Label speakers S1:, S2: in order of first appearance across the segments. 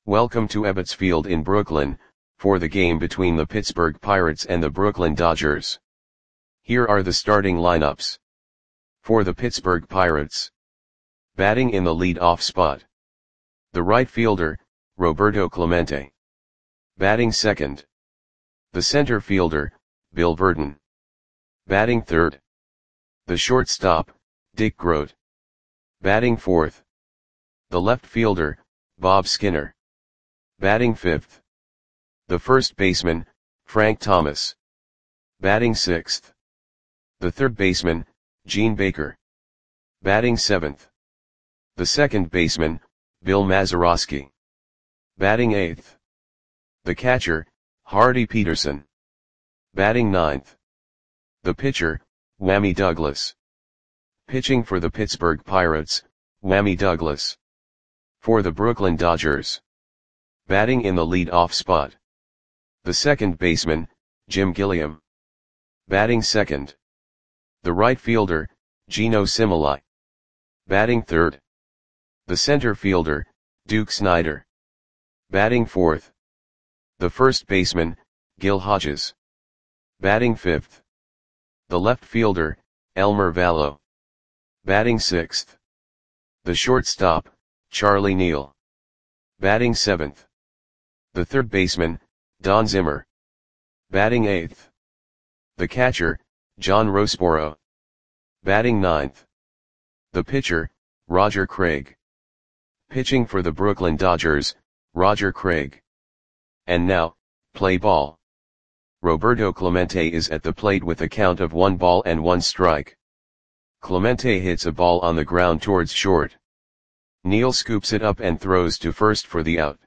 S1: Welcome to Ebbets Field in Brooklyn, for the game between the Pittsburgh Pirates and the Brooklyn Dodgers. Here are the starting lineups. For the Pittsburgh Pirates. Batting in the lead-off spot. The right fielder, Roberto Clemente. Batting second. The center fielder, Bill Virdon. Batting third. The shortstop, Dick Groat. Batting fourth. The left fielder, Bob Skinner. Batting fifth. The first baseman, Frank Thomas. Batting sixth. The third baseman, Gene Baker. Batting seventh. The second baseman, Bill Mazeroski. Batting eighth. The catcher, Hardy Peterson. Batting ninth. The pitcher, Whammy Douglas. Pitching for the Pittsburgh Pirates, Whammy Douglas. For the Brooklyn Dodgers. Batting in the lead-off spot. The second baseman, Jim Gilliam. Batting second. The right fielder, Geno Similai. Batting third. The center fielder, Duke Snider. Batting fourth. The first baseman, Gil Hodges. Batting fifth. The left fielder, Elmer Vallow. Batting sixth. The shortstop, Charlie Neal. Batting seventh. The third baseman, Don Zimmer. Batting eighth. The catcher, John Roseboro. Batting ninth. The pitcher, Roger Craig. Pitching for the Brooklyn Dodgers, Roger Craig. And now, play ball. Roberto Clemente is at the plate with a count of 1 strike. Clemente hits a ball on the ground towards short. Neal scoops it up and throws to first for the out.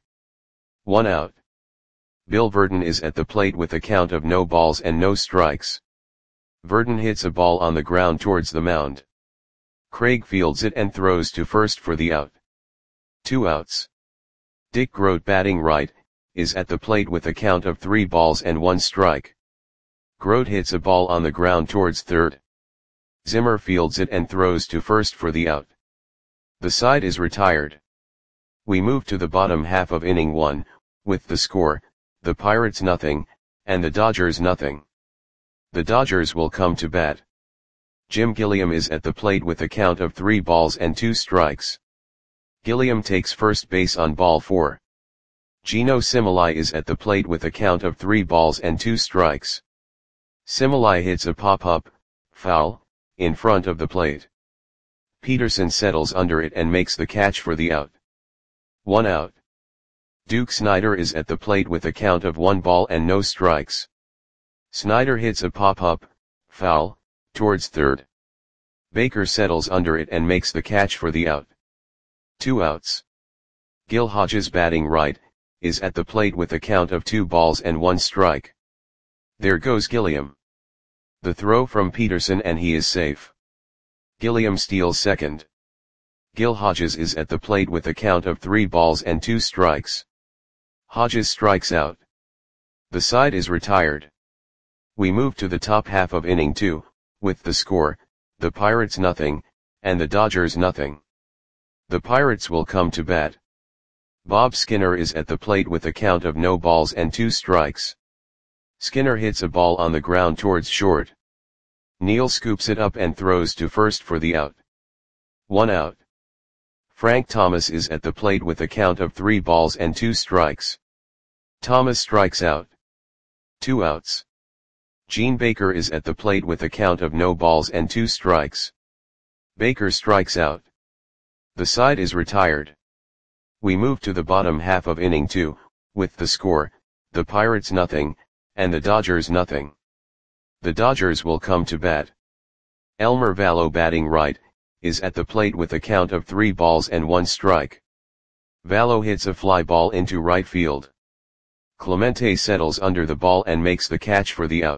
S1: 1 out. Bill Virdon is at the plate with a count of no balls and no strikes. Virdon hits a ball on the ground towards the mound. Craig fields it and throws to first for the out. 2 outs. Dick Groat, batting right, is at the plate with a count of 3 balls and 1 strike. Groat hits a ball on the ground towards third. Zimmer fields it and throws to first for the out. The side is retired. We move to the bottom half of inning 1, with the score, the Pirates nothing, and the Dodgers nothing. The Dodgers will come to bat. Jim Gilliam is at the plate with a count of 3 balls and 2 strikes. Gilliam takes first base on ball 4. Geno Similai is at the plate with a count of 3 balls and 2 strikes. Similai hits a pop-up, foul, in front of the plate. Peterson settles under it and makes the catch for the out. 1 out. Duke Snider is at the plate with a count of 1 ball and no strikes. Snider hits a pop-up, foul, towards third. Baker settles under it and makes the catch for the out. 2 outs. Gil Hodges, batting right, is at the plate with a count of 2 balls and 1 strike. There goes Gilliam. The throw from Peterson and he is safe. Gilliam steals second. Gil Hodges is at the plate with a count of 3 balls and 2 strikes. Hodges strikes out. The side is retired. We move to the top half of inning 2, with the score, the Pirates nothing, and the Dodgers nothing. The Pirates will come to bat. Bob Skinner is at the plate with a count of no balls and 2 strikes. Skinner hits a ball on the ground towards short. Neal scoops it up and throws to first for the out. 1 out. Frank Thomas is at the plate with a count of 3 balls and 2 strikes. Thomas strikes out. 2 outs. Gene Baker is at the plate with a count of no balls and 2 strikes. Baker strikes out. The side is retired. We move to the bottom half of inning 2, with the score, the Pirates nothing, and the Dodgers nothing. The Dodgers will come to bat. Elmer Vallow, batting right, is at the plate with a count of 3 balls and 1 strike. Vallow hits a fly ball into right field. Clemente settles under the ball and makes the catch for the out.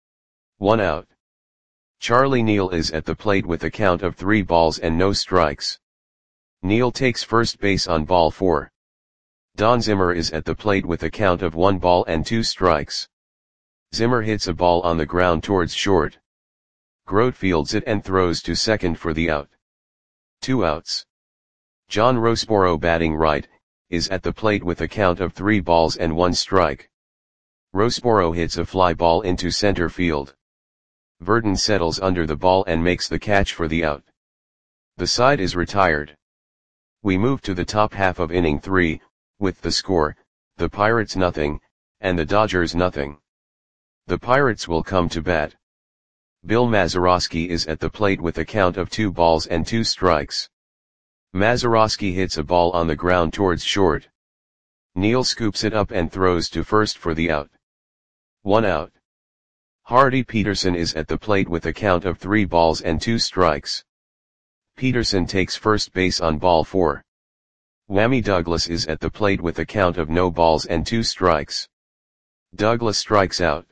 S1: 1 out. Charlie Neal is at the plate with a count of 3 balls and no strikes. Neal takes first base on ball 4. Don Zimmer is at the plate with a count of 1 ball and 2 strikes. Zimmer hits a ball on the ground towards short. Groat fields it and throws to second for the out. 2 outs. John Roseboro, batting right, is at the plate with a count of 3 balls and 1 strike. Rossborough hits a fly ball into center field. Verdon settles under the ball and makes the catch for the out. The side is retired. We move to the top half of inning 3, with the score, the Pirates nothing, and the Dodgers nothing. The Pirates will come to bat. Bill Mazeroski is at the plate with a count of 2 balls and 2 strikes. Mazeroski hits a ball on the ground towards short. Neal scoops it up and throws to first for the out. 1 out. Hardy Peterson is at the plate with a count of 3 balls and 2 strikes. Peterson takes first base on ball 4. Whammy Douglas is at the plate with a count of no balls and 2 strikes. Douglas strikes out.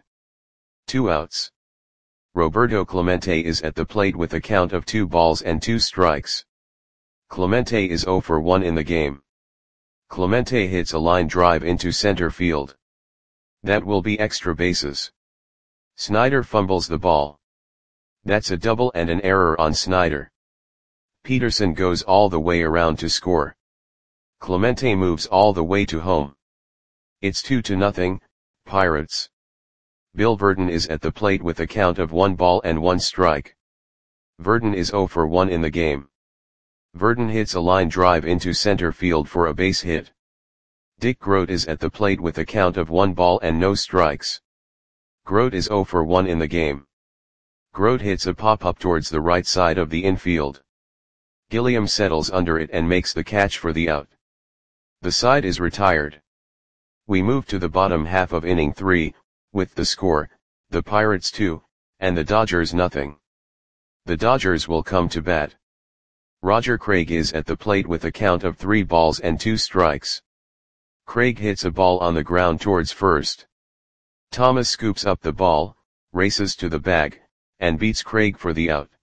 S1: 2 outs. Roberto Clemente is at the plate with a count of 2 balls and 2 strikes. Clemente is 0 for 1 in the game. Clemente hits a line drive into center field. That will be extra bases. Snyder fumbles the ball. That's a double and an error on Snyder. Peterson goes all the way around to score. Clemente moves all the way to home. It's 2-0, Pirates. Bill Verdon is at the plate with a count of 1 ball and 1 strike. Verdon is 0 for 1 in the game. Verdon hits a line drive into center field for a base hit. Dick Groat is at the plate with a count of 1 ball and no strikes. Groat is 0 for 1 in the game. Groat hits a pop-up towards the right side of the infield. Gilliam settles under it and makes the catch for the out. The side is retired. We move to the bottom half of inning 3, with the score, the Pirates 2, and the Dodgers nothing. The Dodgers will come to bat. Roger Craig is at the plate with a count of 3 balls and 2 strikes. Craig hits a ball on the ground towards first. Thomas scoops up the ball, races to the bag, and beats Craig for the out.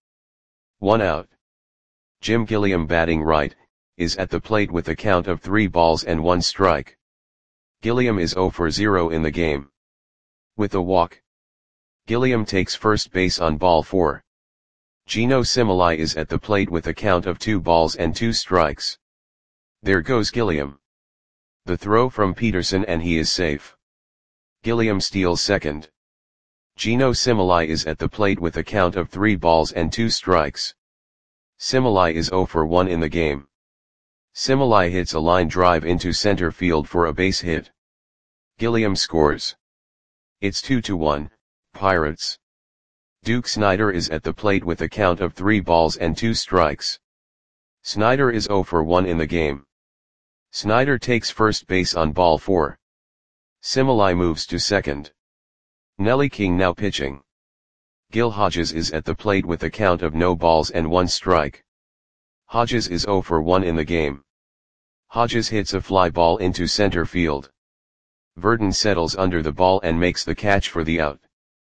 S1: 1 out. Jim Gilliam batting right, is at the plate with a count of 3 balls and 1 strike. Gilliam is 0 for 0 in the game. With a walk. Gilliam takes first base on ball 4. Gino Similai is at the plate with a count of 2 balls and 2 strikes. There goes Gilliam. The throw from Peterson and he is safe. Gilliam steals second. Gino Similai is at the plate with a count of 3 balls and 2 strikes. Similai is 0 for 1 in the game. Similai hits a line drive into center field for a base hit. Gilliam scores. It's 2-1, Pirates. Duke Snyder is at the plate with a count of 3 balls and 2 strikes. Snyder is 0 for 1 in the game. Snyder takes first base on ball 4. Similai moves to second. Nelly King now pitching. Gil Hodges is at the plate with a count of no balls and 1 strike. Hodges is 0 for 1 in the game. Hodges hits a fly ball into center field. Verdon settles under the ball and makes the catch for the out.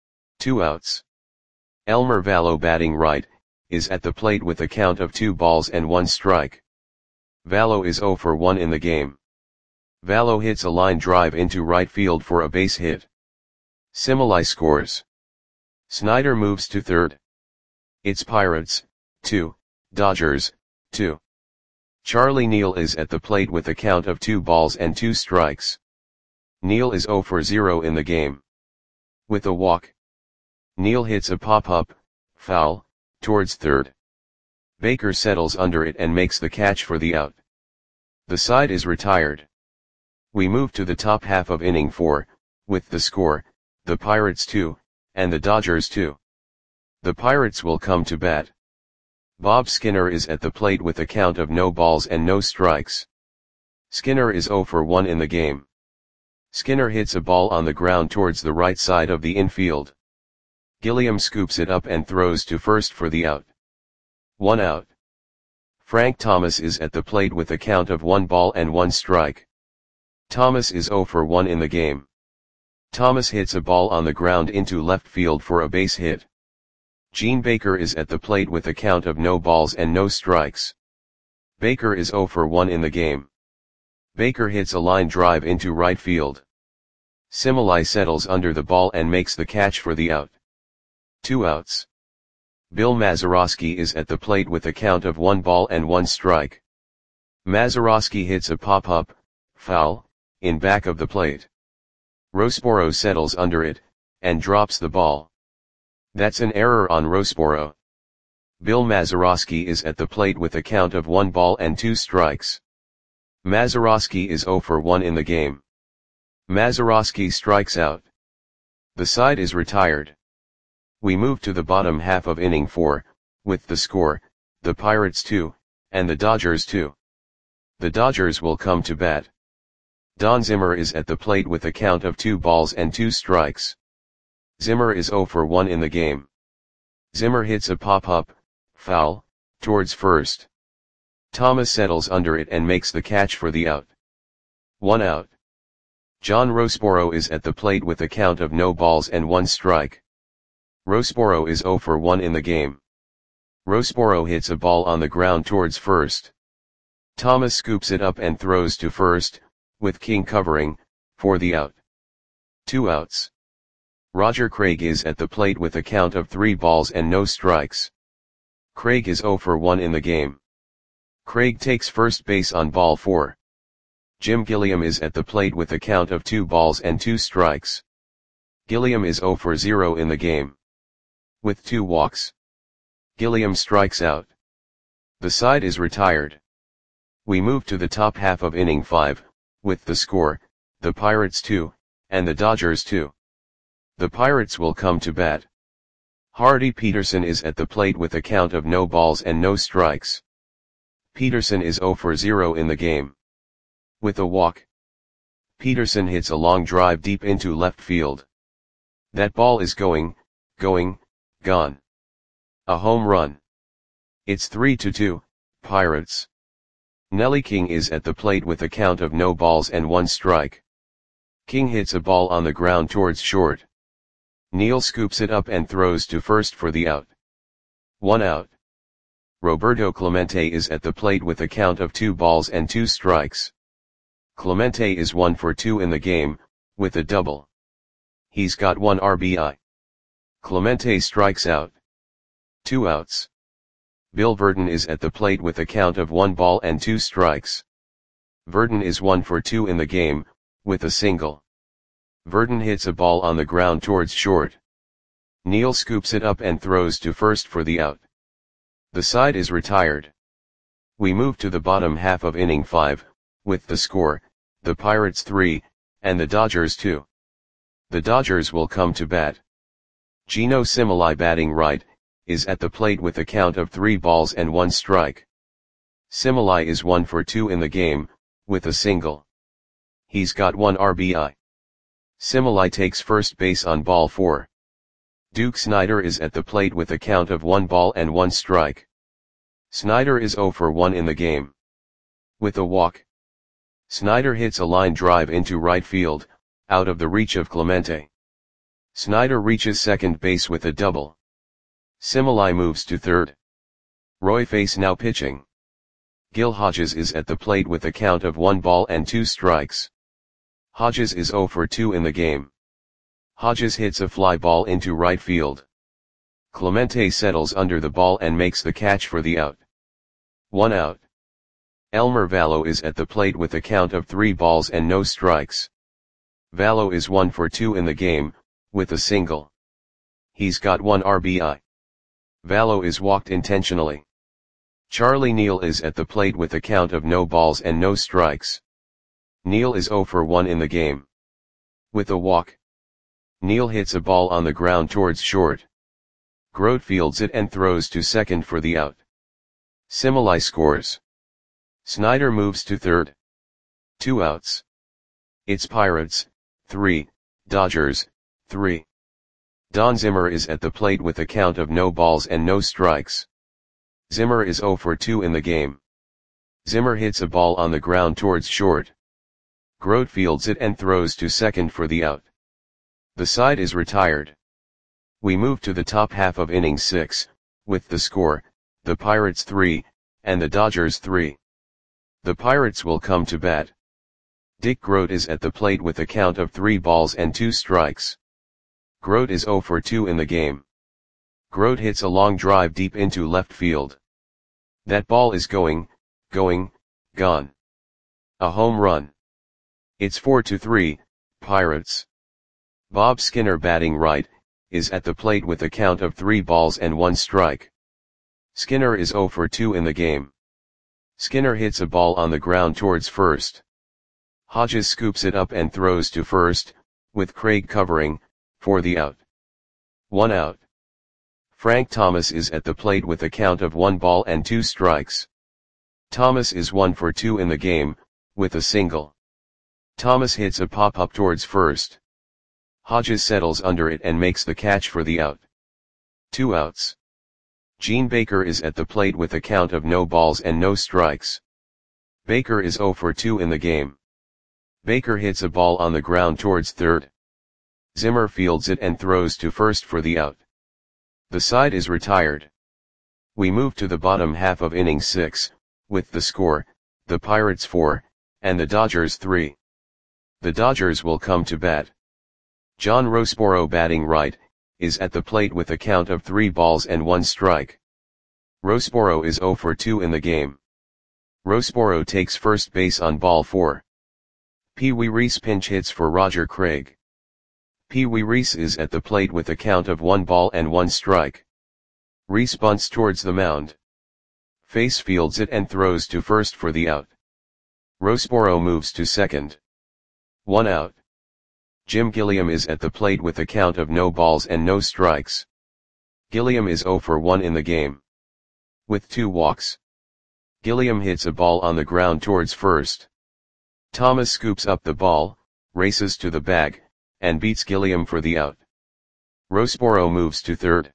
S1: 2 outs. Elmer Vallo batting right, is at the plate with a count of 2 balls and 1 strike. Vallo is 0 for 1 in the game. Vallo hits a line drive into right field for a base hit. Similai scores. Snyder moves to third. It's Pirates, 2, Dodgers, 2. Charlie Neal is at the plate with a count of 2 balls and 2 strikes. Neal is 0 for 0 in the game. With a walk. Neal hits a pop-up, foul, towards third. Baker settles under it and makes the catch for the out. The side is retired. We move to the top half of inning 4, with the score, the Pirates 2, and the Dodgers 2. The Pirates will come to bat. Bob Skinner is at the plate with a count of no balls and no strikes. Skinner is 0 for 1 in the game. Skinner hits a ball on the ground towards the right side of the infield. Gilliam scoops it up and throws to first for the out. 1 out. Frank Thomas is at the plate with a count of 1 ball and 1 strike. Thomas is 0 for 1 in the game. Thomas hits a ball on the ground into left field for a base hit. Gene Baker is at the plate with a count of no balls and no strikes. Baker is 0 for 1 in the game. Baker hits a line drive into right field. Similai settles under the ball and makes the catch for the out. 2 outs. Bill Mazeroski is at the plate with a count of 1 ball and 1 strike. Mazeroski hits a pop-up, foul, in back of the plate. Rosporo settles under it, and drops the ball. That's an error on Rosporo. Bill Mazeroski is at the plate with a count of 1 ball and 2 strikes. Mazeroski is 0 for 1 in the game. Mazeroski strikes out. The side is retired. We move to the bottom half of inning 4, with the score, the Pirates 2, and the Dodgers 2. The Dodgers will come to bat. Don Zimmer is at the plate with a count of 2 balls and 2 strikes. Zimmer is 0 for 1 in the game. Zimmer hits a pop-up, foul, towards first. Thomas settles under it and makes the catch for the out. 1 out. John Rosporo is at the plate with a count of no balls and 1 strike. Rosporo is 0 for 1 in the game. Rosporo hits a ball on the ground towards first. Thomas scoops it up and throws to first, with King covering, for the out. 2 outs. Roger Craig is at the plate with a count of 3 balls and no strikes. Craig is 0 for 1 in the game. Craig takes first base on ball 4. Jim Gilliam is at the plate with a count of 2 balls and 2 strikes. Gilliam is 0 for 0 in the game. With 2 walks. Gilliam strikes out. The side is retired. We move to the top half of inning 5, with the score, the Pirates 2, and the Dodgers 2. The Pirates will come to bat. Hardy Peterson is at the plate with a count of no balls and no strikes. Peterson is 0 for 0 in the game. With a walk. Peterson hits a long drive deep into left field. That ball is going, gone. A home run. It's 3-2, Pirates. Nelly King is at the plate with a count of no balls and 1 strike. King hits a ball on the ground towards short. Neal scoops it up and throws to first for the out. 1 out. Roberto Clemente is at the plate with a count of 2 balls and 2 strikes. Clemente is 1 for 2 in the game, with a double. He's got 1 RBI. Clemente strikes out. 2 outs. Bill Verdon is at the plate with a count of 1 ball and 2 strikes. Verdon is 1 for 2 in the game, with a single. Verdon hits a ball on the ground towards short. Neal scoops it up and throws to first for the out. The side is retired. We move to the bottom half of inning 5, with the score, the Pirates 3, and the Dodgers 2. The Dodgers will come to bat. Gino Similai batting right, is at the plate with a count of 3 balls and 1 strike. Similai is 1 for 2 in the game, with a single. He's got 1 RBI. Similai takes first base on ball 4. Duke Snider is at the plate with a count of 1 ball and 1 strike. Snider is 0 for 1 in the game. With a walk. Snider hits a line drive into right field, out of the reach of Clemente. Snider reaches second base with a double. Similai moves to third. Roy Face now pitching. Gil Hodges is at the plate with a count of 1 ball and 2 strikes. Hodges is 0 for 2 in the game. Hodges hits a fly ball into right field. Clemente settles under the ball and makes the catch for the out. 1 out. Elmer Vallo is at the plate with a count of 3 balls and no strikes. Vallo is 1 for 2 in the game, with a single. He's got 1 RBI. Vallo is walked intentionally. Charlie Neal is at the plate with a count of no balls and no strikes. Neal is 0 for 1 in the game. With a walk. Neal hits a ball on the ground towards short. Grote fields it and throws to second for the out. Similai scores. Snider moves to third. 2 outs. It's Pirates, 3, Dodgers, 3. Don Zimmer is at the plate with a count of no balls and no strikes. Zimmer is 0 for 2 in the game. Zimmer hits a ball on the ground towards short. Grote fields it and throws to second for the out. The side is retired. We move to the top half of inning 6, with the score, the Pirates 3, and the Dodgers 3. The Pirates will come to bat. Dick Grote is at the plate with a count of 3 balls and 2 strikes. Grote is 0 for 2 in the game. Grote hits a long drive deep into left field. That ball is going, gone. A home run. It's 4-3, Pirates. Bob Skinner batting right, is at the plate with a count of 3 balls and 1 strike. Skinner is 0 for 2 in the game. Skinner hits a ball on the ground towards first. Hodges scoops it up and throws to first, with Craig covering, for the out. 1 out. Frank Thomas is at the plate with a count of 1 ball and 2 strikes. Thomas is 1 for 2 in the game, with a single. Thomas hits a pop-up towards first. Hodges settles under it and makes the catch for the out. 2 outs. Gene Baker is at the plate with a count of no balls and no strikes. Baker is 0 for 2 in the game. Baker hits a ball on the ground towards third. Zimmer fields it and throws to first for the out. The side is retired. We move to the bottom half of inning 6, with the score, the Pirates 4, and the Dodgers 3. The Dodgers will come to bat. John Roseboro batting right, is at the plate with a count of 3 balls and 1 strike. Roseboro is 0 for 2 in the game. Roseboro takes first base on ball 4. Pee Wee Reese pinch hits for Roger Craig. Pee Wee Reese is at the plate with a count of 1 ball and 1 strike. Reese bunts towards the mound. Face fields it and throws to first for the out. Roseboro moves to second. 1 out. Jim Gilliam is at the plate with a count of no balls and no strikes. Gilliam is 0 for 1 in the game. With 2 walks. Gilliam hits a ball on the ground towards first. Thomas scoops up the ball, races to the bag, and beats Gilliam for the out. Roseboro moves to third.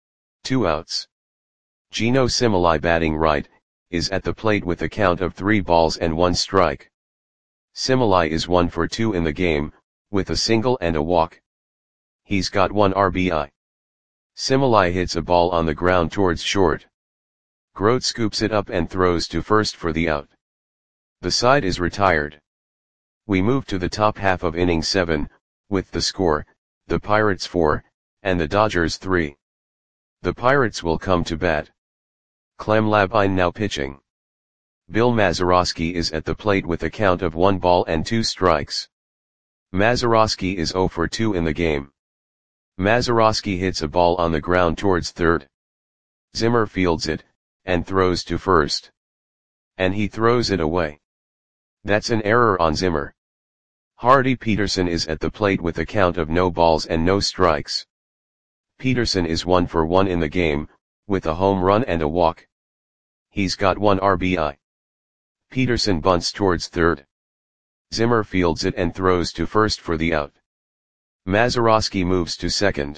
S1: 2 outs. Gino Similai batting right, is at the plate with a count of 3 balls and 1 strike. Similai is 1 for 2 in the game, with a single and a walk. He's got 1 RBI. Similai hits a ball on the ground towards short. Grote scoops it up and throws to first for the out. The side is retired. We move to the top half of inning 7, with the score, the Pirates 4, and the Dodgers 3. The Pirates will come to bat. Clem Labine now pitching. Bill Mazeroski is at the plate with a count of 1 ball and 2 strikes. Mazeroski is 0 for 2 in the game. Mazeroski hits a ball on the ground towards third. Zimmer fields it, and throws to first. And he throws it away. That's an error on Zimmer. Hardy Peterson is at the plate with a count of no balls and no strikes. Peterson is 1 for 1 in the game, with a home run and a walk. He's got 1 RBI. Peterson bunts towards third. Zimmer fields it and throws to first for the out. Mazeroski moves to second.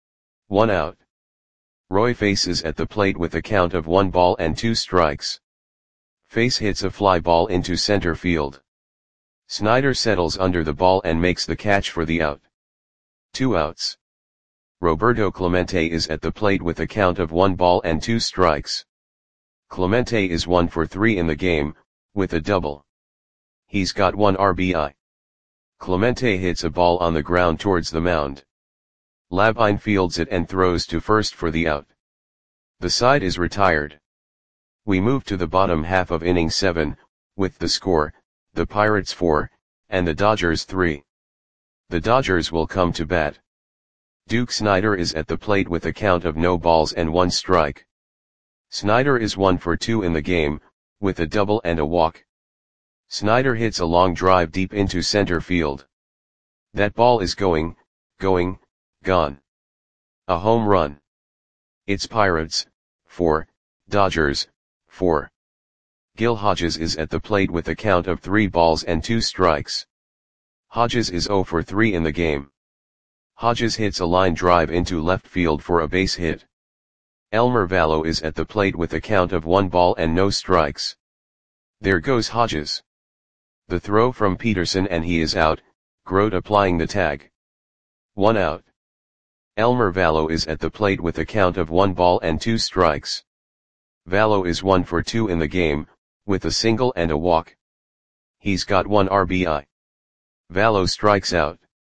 S1: 1 out. Roy Face is at the plate with a count of 1 ball and 2 strikes. Face hits a fly ball into center field. Snyder settles under the ball and makes the catch for the out. 2 outs. Roberto Clemente is at the plate with a count of 1 ball and 2 strikes. Clemente is 1 for 3 in the game, with a double. He's got 1 RBI. Clemente hits a ball on the ground towards the mound. Labine fields it and throws to first for the out. The side is retired. We move to the bottom half of inning 7, with the score, the Pirates 4, and the Dodgers 3. The Dodgers will come to bat. Duke Snider is at the plate with a count of no balls and 1 strike. Snider is 1 for 2 in the game, with a double and a walk. Snider hits a long drive deep into center field. That ball is going, gone. A home run. It's Pirates 4, Dodgers 4. Gil Hodges is at the plate with a count of 3 balls and 2 strikes. Hodges is 0 for 3 in the game. Hodges hits a line drive into left field for a base hit. Elmer Vallow is at the plate with a count of 1 ball and no strikes. There goes Hodges. The throw from Peterson and he is out, Grote applying the tag. 1 out. Elmer Vallow is at the plate with a count of 1 ball and 2 strikes. Vallow is 1 for 2 in the game, with a single and a walk. He's got 1 RBI. Vallow strikes out.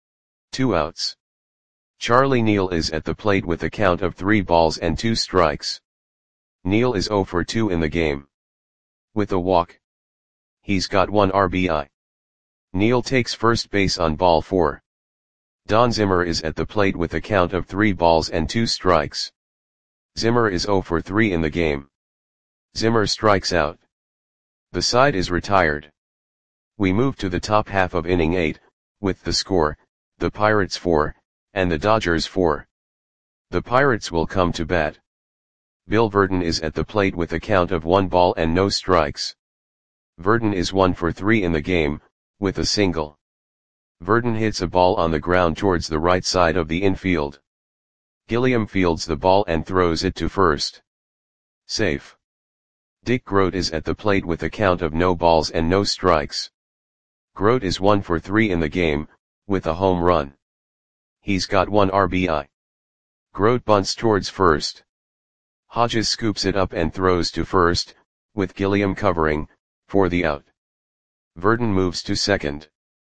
S1: 2 outs. Charlie Neal is at the plate with a count of 3 balls and 2 strikes. Neal is 0 for 2 in the game. With a walk. He's got 1 RBI. Neil takes first base on ball 4. Don Zimmer is at the plate with a count of 3 balls and 2 strikes. Zimmer is 0 for 3 in the game. Zimmer strikes out. The side is retired. We move to the top half of inning 8, with the score, the Pirates 4, and the Dodgers 4. The Pirates will come to bat. Bill Virdon is at the plate with a count of 1 ball and no strikes. Virdon is 1 for 3 in the game, with a single. Virdon hits a ball on the ground towards the right side of the infield. Gilliam fields the ball and throws it to first. Safe. Dick Groat is at the plate with a count of no balls and no strikes. Groat is 1 for 3 in the game, with a home run. He's got 1 RBI. Groat bunts towards first. Hodges scoops it up and throws to first, with Gilliam covering, for the out. Virdon moves to second.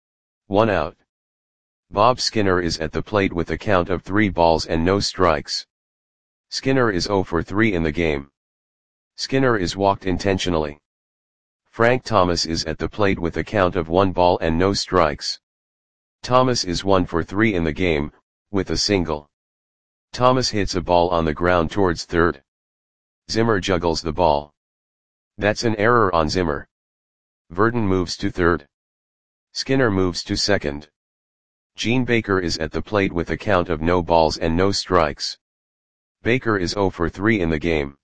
S1: 1 out. Bob Skinner is at the plate with a count of 3 balls and no strikes. Skinner is 0 for 3 in the game. Skinner is walked intentionally. Frank Thomas is at the plate with a count of 1 ball and no strikes. Thomas is 1 for 3 in the game, with a single. Thomas hits a ball on the ground towards third. Zimmer juggles the ball. That's an error on Zimmer. Virdon moves to third. Skinner moves to second. Gene Baker is at the plate with a count of no balls and no strikes. Baker is 0 for 3 in the game.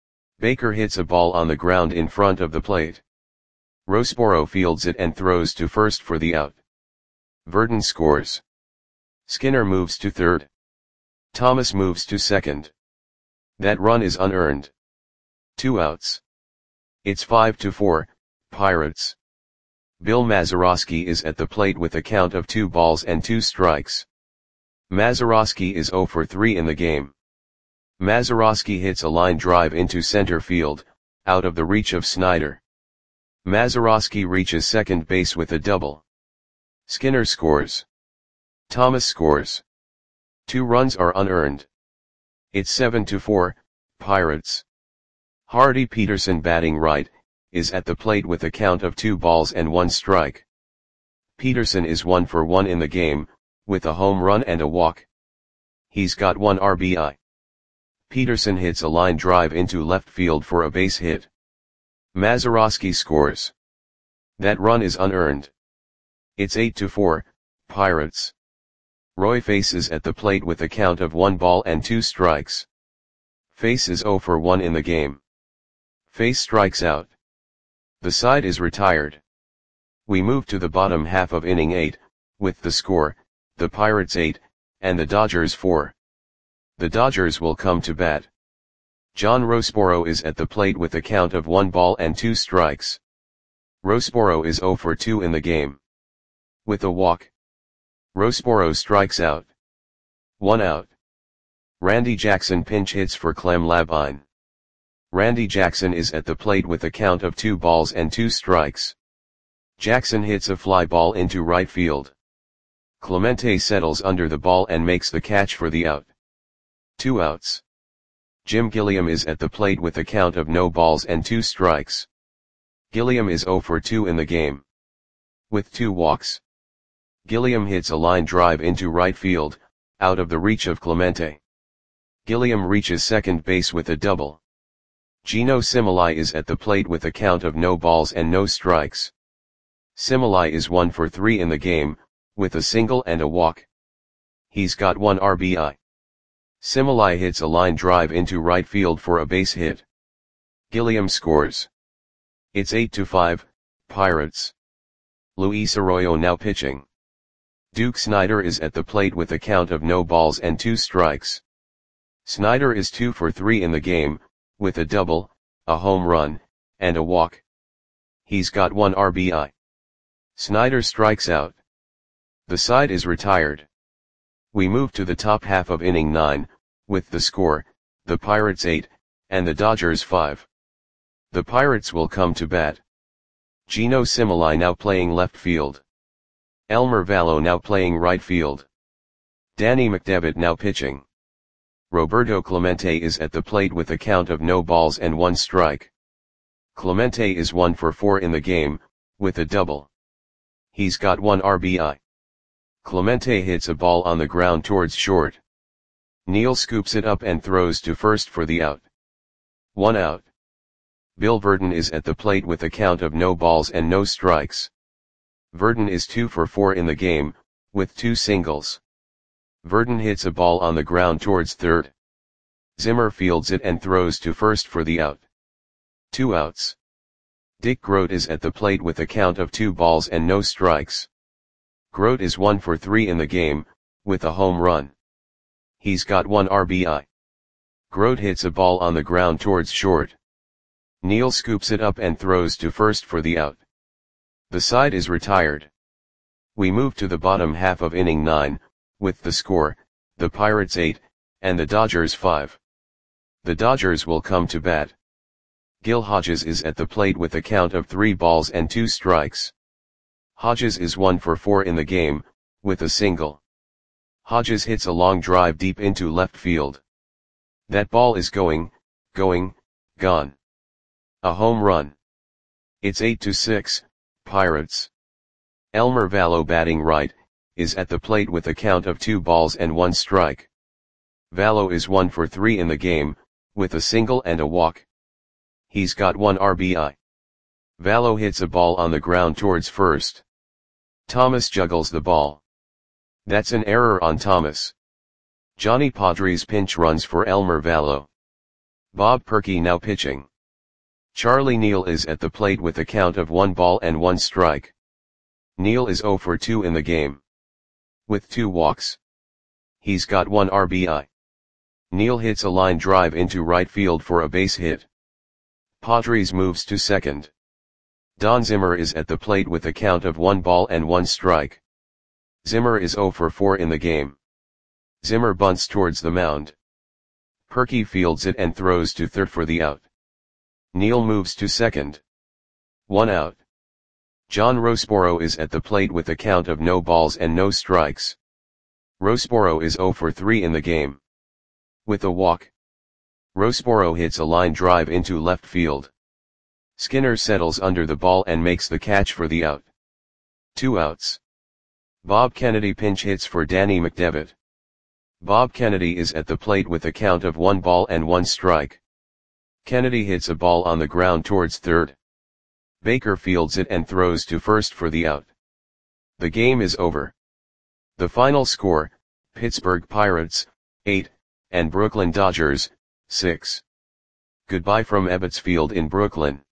S1: Baker hits a ball on the ground in front of the plate. Roseboro fields it and throws to first for the out. Virdon scores. Skinner moves to third. Thomas moves to second. That run is unearned. 2 outs. It's 5-4, Pirates. Bill Mazeroski is at the plate with a count of 2 balls and 2 strikes. Mazeroski is 0 for 3 in the game. Mazeroski hits a line drive into center field, out of the reach of Snyder. Mazeroski reaches second base with a double. Skinner scores. Thomas scores. 2 runs are unearned. It's 7-4, Pirates. Hardy Peterson, batting right, is at the plate with a count of 2 balls and 1 strike. Peterson is 1 for 1 in the game, with a home run and a walk. He's got 1 RBI. Peterson hits a line drive into left field for a base hit. Mazeroski scores. That run is unearned. It's 8-4, Pirates. Roy Face is at the plate with a count of 1 ball and 2 strikes. Face is 0 for 1 in the game. Face strikes out. The side is retired. We move to the bottom half of inning 8, with the score, the Pirates 8, and the Dodgers 4. The Dodgers will come to bat. John Roseboro is at the plate with a count of 1 ball and 2 strikes. Roseboro is 0 for 2 in the game. With a walk. Roseboro strikes out. 1 out. Randy Jackson pinch hits for Clem Labine. Randy Jackson is at the plate with a count of 2 balls and 2 strikes. Jackson hits a fly ball into right field. Clemente settles under the ball and makes the catch for the out. 2 outs. Jim Gilliam is at the plate with a count of no balls and 2 strikes. Gilliam is 0 for 2 in the game. With 2 walks. Gilliam hits a line drive into right field, out of the reach of Clemente. Gilliam reaches second base with a double. Gino Similai is at the plate with a count of no balls and no strikes. Similai is 1 for 3 in the game, with a single and a walk. He's got 1 RBI. Similai hits a line drive into right field for a base hit. Gilliam scores. It's 8-5, Pirates. Luis Arroyo now pitching. Duke Snyder is at the plate with a count of no balls and 2 strikes. Snyder is 2 for 3 in the game, with a double, a home run, and a walk. He's got 1 RBI. Snyder strikes out. The side is retired. We move to the top half of inning 9, with the score, the Pirates 8, and the Dodgers 5. The Pirates will come to bat. Gino Similai now playing left field. Elmer Vallo now playing right field. Danny McDevitt now pitching. Roberto Clemente is at the plate with a count of no balls and 1 strike. Clemente is 1 for 4 in the game, with a double. He's got 1 RBI. Clemente hits a ball on the ground towards short. Neil scoops it up and throws to first for the out. 1 out. Bill Verdon is at the plate with a count of no balls and no strikes. Verdon is 2 for 4 in the game, with 2 singles. Verdon hits a ball on the ground towards third. Zimmer fields it and throws to first for the out. 2 outs. Dick Grote is at the plate with a count of 2 balls and no strikes. Grote is 1 for 3 in the game, with a home run. He's got 1 RBI. Grote hits a ball on the ground towards short. Neil scoops it up and throws to first for the out. The side is retired. We move to the bottom half of inning 9, with the score, the Pirates 8, and the Dodgers 5. The Dodgers will come to bat. Gil Hodges is at the plate with a count of 3 balls and 2 strikes. Hodges is 1 for 4 in the game, with a single. Hodges hits a long drive deep into left field. That ball is going, gone. A home run. It's 8-6, Pirates. Elmer Valo, batting right, is at the plate with a count of 2 balls and 1 strike. Valo is 1 for 3 in the game, with a single and a walk. He's got 1 RBI. Valo hits a ball on the ground towards first. Thomas juggles the ball. That's an error on Thomas. Johnny Padres pinch runs for Elmer Valo. Bob Perky now pitching. Charlie Neal is at the plate with a count of 1 ball and 1 strike. Neal is 0 for 2 in the game, with 2 walks. He's got 1 RBI. Neal hits a line drive into right field for a base hit. Padres moves to second. Don Zimmer is at the plate with a count of 1 ball and 1 strike. Zimmer is 0 for 4 in the game. Zimmer bunts towards the mound. Perky fields it and throws to third for the out. Neal moves to second. 1 out. John Rosboro is at the plate with a count of no balls and no strikes. Rosboro is 0 for 3 in the game, with a walk. Rosboro hits a line drive into left field. Skinner settles under the ball and makes the catch for the out. 2 outs. Bob Kennedy pinch hits for Danny McDevitt. Bob Kennedy is at the plate with a count of 1 ball and 1 strike. Kennedy hits a ball on the ground towards third. Baker fields it and throws to first for the out. The game is over. The final score, Pittsburgh Pirates, 8, and Brooklyn Dodgers, 6. Goodbye from Ebbets Field in Brooklyn.